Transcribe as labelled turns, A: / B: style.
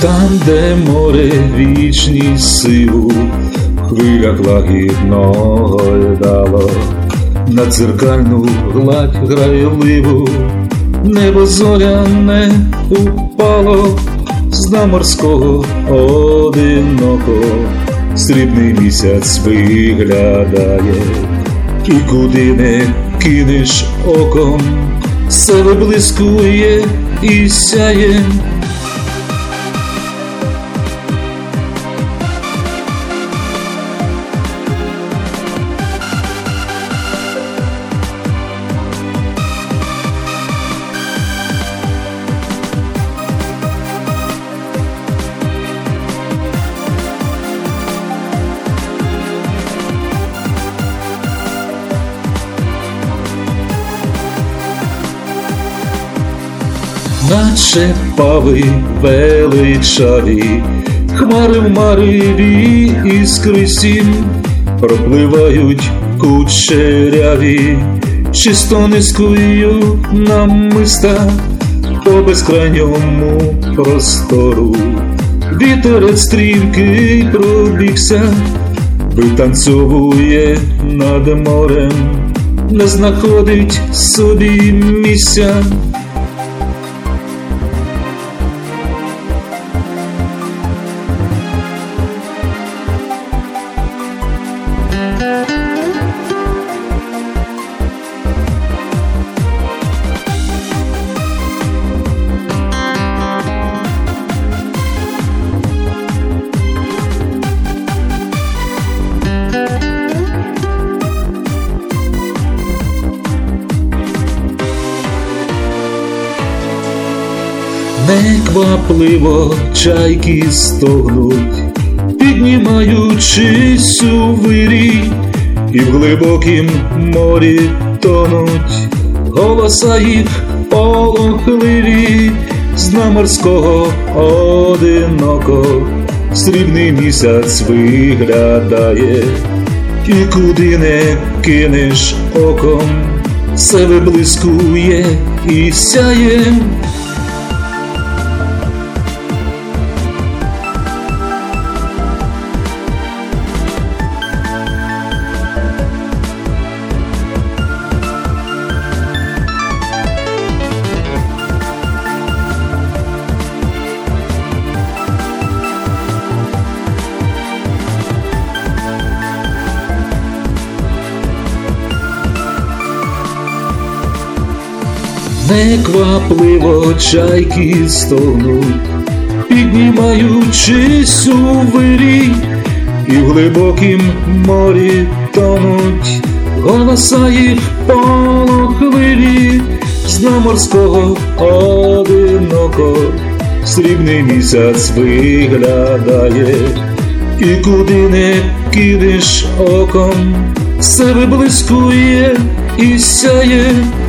A: Там, де море вічність силу в хвилях лагідно гойдало, на дзеркальну гладь грайливу небо зоряне упало, з дна морського одиноко срібний місяць виглядає. І куди не кинеш оком, все виблискує і сяє. Наче пави величаві, хмари в мареві іскри сім, пропливають кучеряві, чисто низькою намиста по безкрайньому простору. Вітерець стрімкий пробігся, витанцьовує над морем, не знаходить собі місця. Неквапливо чайки стогнуть, піднімаючись у вирій, і в глибокім морі тонуть голоса їх полохливі. З дна морського одиноко срібний місяць виглядає, і куди не кинеш оком, все виблискує і сяє. Неквапливо чайки стогнуть, піднімаючись у вирій, і в глибокім морі тонуть голоса їх полохливі. З дна морського одиноко срібний місяць виглядає, і куди не кинеш оком, все виблискує і сяє.